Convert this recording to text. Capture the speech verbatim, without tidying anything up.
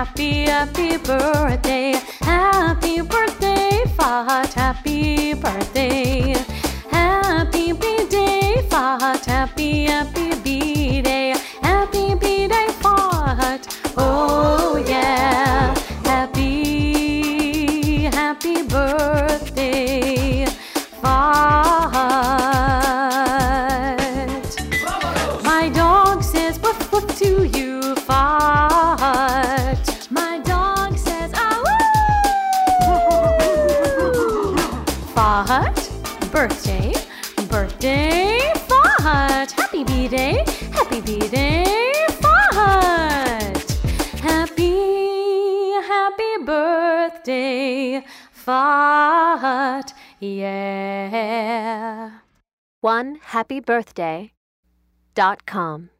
happy, happy birthday. Happy birthday, Fahad, happy birthday. Happy B-Day, Fahad, happy, happy B-Day. Happy B-Day, Fahad, oh yeah. Happy, happy birthday, Fahad. My dog says woof woof to you, Fahad. My dog says ah woo. Fahad, birthday, birthday, Fahad. Happy B-Day, happy B-Day, Fahad. Happy, happy birthday, Fahad, yeah. one happy birthday dot com